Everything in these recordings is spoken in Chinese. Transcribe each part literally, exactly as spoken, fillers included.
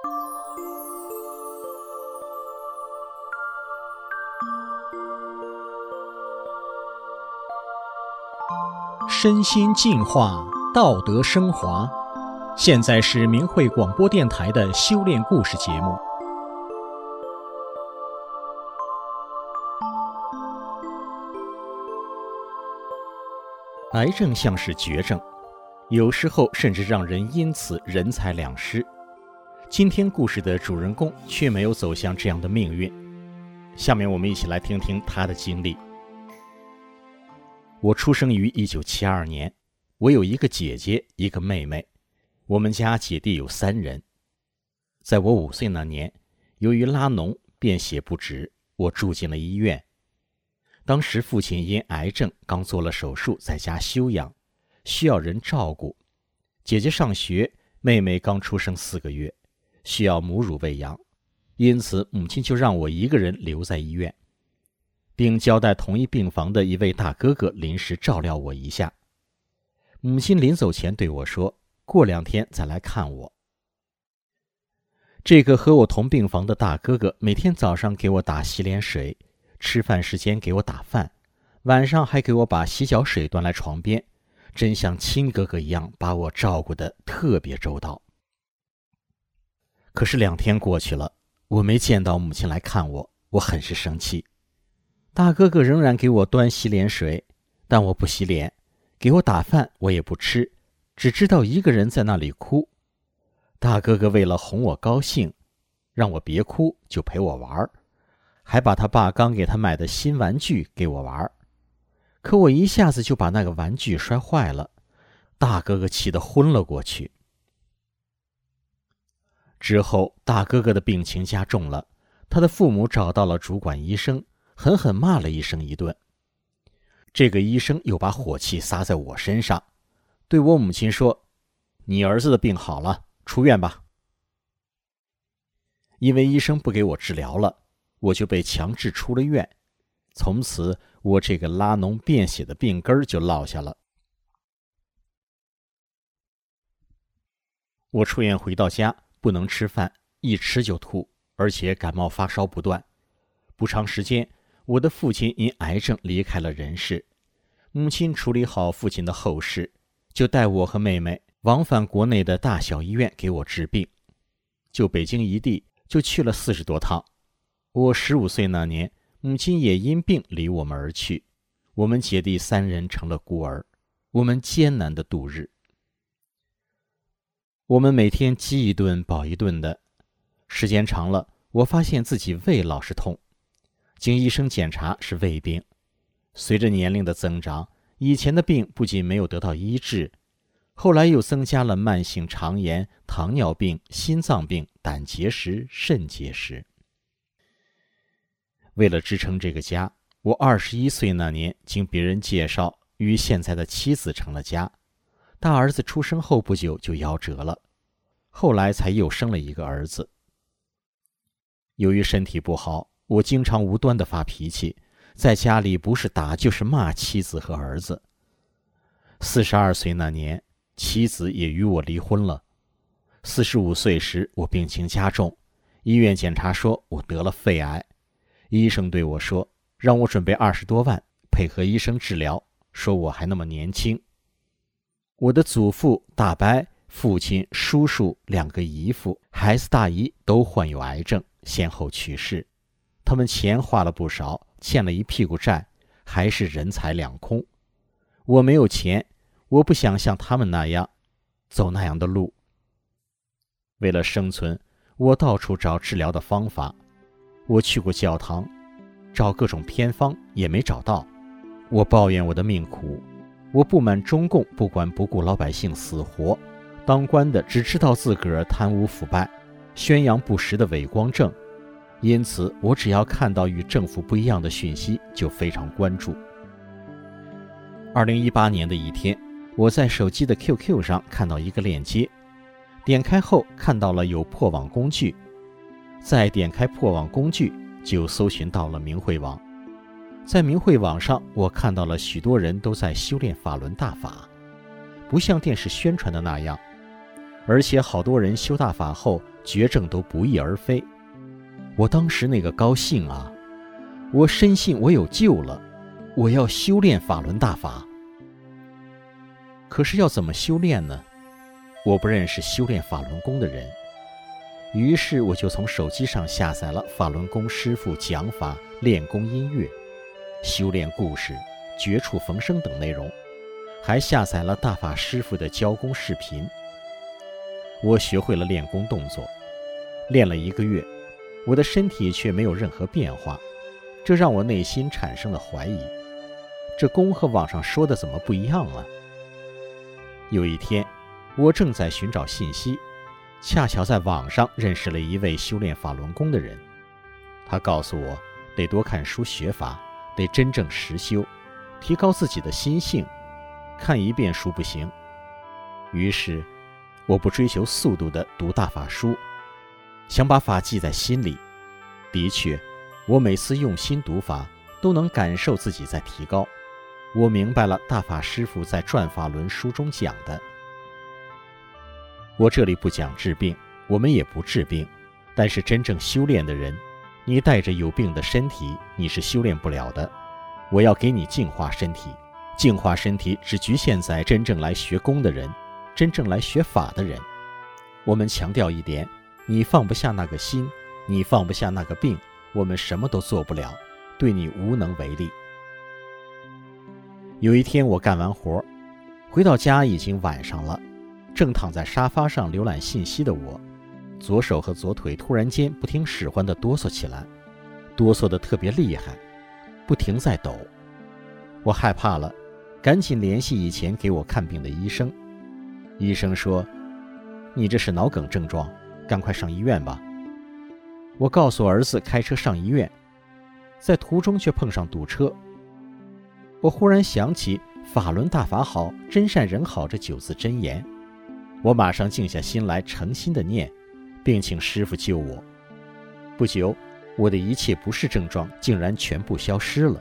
身心净化，道德升华。现在是明慧广播电台的修炼故事节目。癌症像是绝症，有时候甚至让人因此人财两失。今天故事的主人公却没有走向这样的命运。下面我们一起来听听他的经历。我出生于一九七二年，我有一个姐姐，一个妹妹，我们家姐弟有三人。在我五岁那年，由于拉脓便血不止，我住进了医院。当时父亲因癌症刚做了手术，在家休养，需要人照顾。姐姐上学，妹妹刚出生四个月，需要母乳喂养，因此母亲就让我一个人留在医院，并交代同一病房的一位大哥哥临时照料我一下。母亲临走前对我说，过两天再来看我。这个和我同病房的大哥哥每天早上给我打洗脸水，吃饭时间给我打饭，晚上还给我把洗脚水端来床边，真像亲哥哥一样把我照顾得特别周到。可是两天过去了，我没见到母亲来看我，我很是生气。大哥哥仍然给我端洗脸水，但我不洗脸，给我打饭我也不吃，只知道一个人在那里哭。大哥哥为了哄我高兴，让我别哭，就陪我玩，还把他爸刚给他买的新玩具给我玩。可我一下子就把那个玩具摔坏了，大哥哥气得昏了过去。之后大哥哥的病情加重了，他的父母找到了主管医生，狠狠骂了医生一顿。这个医生又把火气撒在我身上，对我母亲说，你儿子的病好了，出院吧。因为医生不给我治疗了，我就被强制出了院。从此我这个拉脓便血的病根就落下了。我出院回到家，不能吃饭，一吃就吐，而且感冒发烧不断。不长时间，我的父亲因癌症离开了人世。母亲处理好父亲的后事，就带我和妹妹往返国内的大小医院给我治病。就北京一地就去了四十多趟。我十五岁那年，母亲也因病离我们而去，我们姐弟三人成了孤儿，我们艰难地度日。我们每天饥一顿饱一顿的，时间长了，我发现自己胃老是痛，经医生检查是胃病。随着年龄的增长，以前的病不仅没有得到医治，后来又增加了慢性肠炎、糖尿病、心脏病、胆结石、肾结石。为了支撑这个家，我二十一岁那年经别人介绍与现在的妻子成了家。大儿子出生后不久就夭折了，后来才又生了一个儿子。由于身体不好，我经常无端地发脾气，在家里不是打就是骂妻子和儿子。四十二岁那年，妻子也与我离婚了。四十五岁时，我病情加重，医院检查说我得了肺癌。医生对我说，让我准备二十多万，配合医生治疗，说我还那么年轻。我的祖父、大伯、父亲、叔叔、两个姨父、孩子大姨都患有癌症，先后去世。他们钱花了不少，欠了一屁股债，还是人财两空。我没有钱，我不想像他们那样走那样的路。为了生存，我到处找治疗的方法。我去过教堂，找各种偏方，也没找到。我抱怨我的命苦，我不满中共不管不顾老百姓死活，当官的只知道自个儿贪污腐败，宣扬不实的伪光正。因此我只要看到与政府不一样的讯息就非常关注。二零一八年的一天，我在手机的 Q Q 上看到一个链接，点开后看到了有破网工具，再点开破网工具就搜寻到了明慧网。在明慧网上，我看到了许多人都在修炼法轮大法，不像电视宣传的那样，而且好多人修大法后绝症都不翼而飞。我当时那个高兴啊！我深信我有救了，我要修炼法轮大法。可是要怎么修炼呢？我不认识修炼法轮功的人，于是我就从手机上下载了法轮功师傅讲法、练功音乐、修炼故事、绝处逢生等内容，还下载了大法师傅的教功视频。我学会了练功动作，练了一个月，我的身体却没有任何变化，这让我内心产生了怀疑，这功和网上说的怎么不一样啊？有一天，我正在寻找信息，恰巧在网上认识了一位修炼法轮功的人。他告诉我，得多看书学法，得真正实修，提高自己的心性，看一遍书不行。于是，我不追求速度地读大法书，想把法记在心里。的确，我每次用心读法，都能感受自己在提高。我明白了大法师父在《转法轮》书中讲的。我这里不讲治病，我们也不治病，但是真正修炼的人，你带着有病的身体，你是修炼不了的。我要给你净化身体，净化身体只局限在真正来学功的人，真正来学法的人。我们强调一点，你放不下那个心，你放不下那个病，我们什么都做不了，对你无能为力。有一天我干完活，回到家已经晚上了，正躺在沙发上浏览信息的我，左手和左腿突然间不听使唤地哆嗦起来，哆嗦得特别厉害，不停在抖。我害怕了，赶紧联系以前给我看病的医生。医生说，你这是脑梗症状，赶快上医院吧。我告诉儿子开车上医院，在途中却碰上堵车。我忽然想起法轮大法好，真善人好这九字真言，我马上静下心来，诚心的念，并请师父救我。不久，我的一切不适症状竟然全部消失了。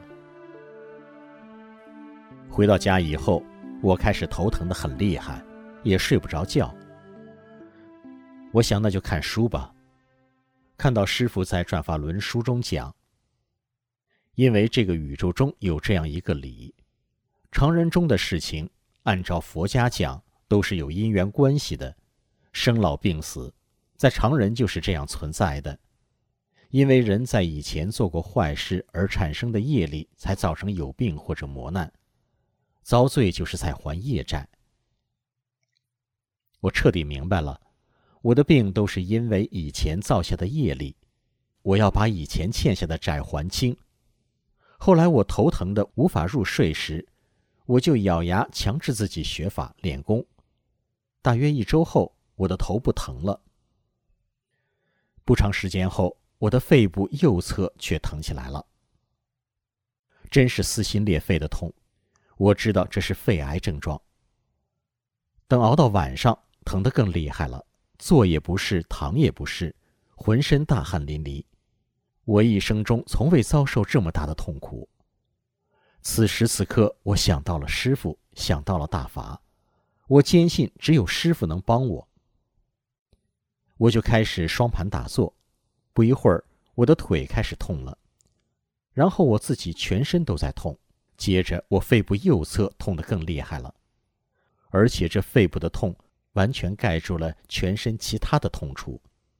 回到家以后，我开始头疼得很厉害，也睡不着觉。我想那就看书吧，看到师父在《转法轮》书中讲，因为这个宇宙中有这样一个理，常人中的事情，按照佛家讲，都是有因缘关系的，生老病死，在常人就是这样存在的。因为人在以前做过坏事而产生的业力，才造成有病或者磨难，遭罪就是在还业债。我彻底明白了，我的病都是因为以前造下的业力，我要把以前欠下的债还清。后来我头疼的无法入睡时，我就咬牙强制自己学法练功。大约一周后，我的头不疼了。不长时间后，我的肺部右侧却疼起来了，真是撕心裂肺的痛。我知道这是肺癌症状。等熬到晚上，疼得更厉害了，坐也不是，躺也不是，浑身大汗淋漓。我一生中从未遭受这么大的痛苦。此时此刻，我想到了师父，想到了大法，我坚信只有师父能帮我。我就开始双盘打坐，不一会儿，我的腿开始痛了，然后我自己全身都在痛，接着我肺部右侧痛得更厉害了，而且这肺部的痛完全盖住了全身其他的痛处。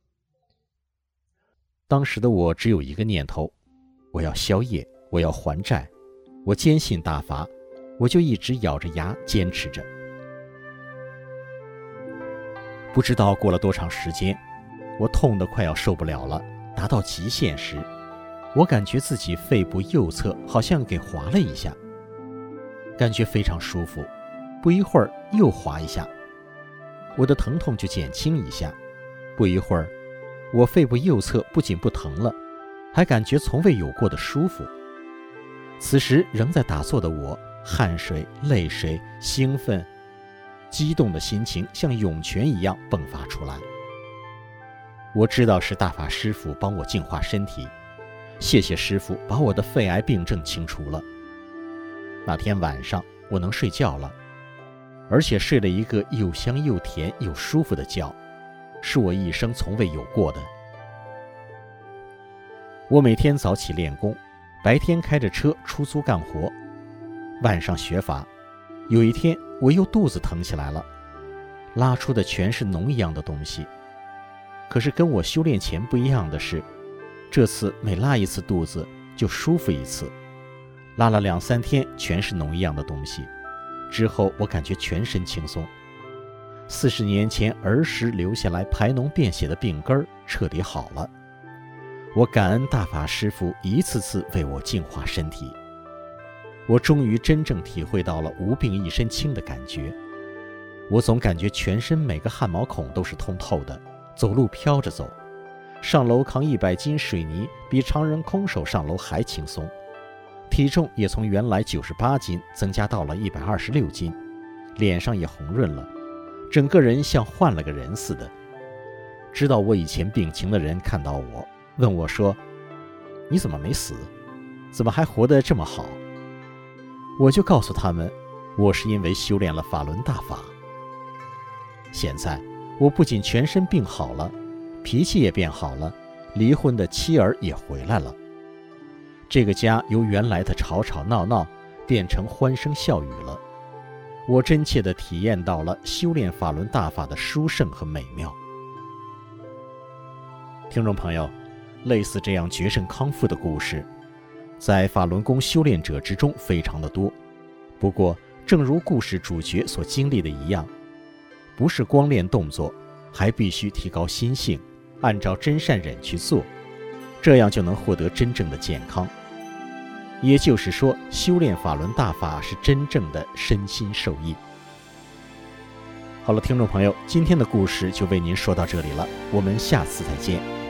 当时的我只有一个念头，我要消业，我要还债，我坚信大法，我就一直咬着牙坚持着。不知道过了多长时间，我痛得快要受不了了，达到极限时，我感觉自己肺部右侧好像给划了一下，感觉非常舒服，不一会儿又划一下，我的疼痛就减轻一下，不一会儿我肺部右侧不仅不疼了，还感觉从未有过的舒服。此时仍在打坐的我，汗水、泪水、兴奋、激动的心情像涌泉一样迸发出来。我知道是大法师父帮我净化身体，谢谢师父把我的肺癌病症清除了。那天晚上我能睡觉了，而且睡了一个又香又甜又舒服的觉， 是我一生从未有过的。我每天早起练功，白天开着车出租干活，晚上学法。有一天我又肚子疼起来了，拉出的全是脓一样的东西。可是跟我修炼前不一样的是，这次每拉一次肚子就舒服一次。拉了两三天全是脓一样的东西，之后我感觉全身轻松。四十年前儿时留下来排脓便血的病根儿彻底好了。我感恩大法师父一次次为我净化身体，我终于真正体会到了无病一身轻的感觉。我总感觉全身每个汗毛孔都是通透的，走路飘着走，上楼扛一百斤水泥比常人空手上楼还轻松，体重也从原来九十八斤增加到了一百二十六斤，脸上也红润了，整个人像换了个人似的。知道我以前病情的人看到我，问我说：“你怎么没死？怎么还活得这么好？”我就告诉他们，我是因为修炼了法轮大法。现在我不仅全身病好了，脾气也变好了，离婚的妻儿也回来了。这个家由原来的吵吵闹闹变成欢声笑语了。我真切地体验到了修炼法轮大法的殊胜和美妙。听众朋友，类似这样绝症康复的故事，在法轮功修炼者之中非常的多。不过，正如故事主角所经历的一样，不是光练动作，还必须提高心性，按照真善忍去做，这样就能获得真正的健康。也就是说，修炼法轮大法是真正的身心受益。好了，听众朋友，今天的故事就为您说到这里了，我们下次再见。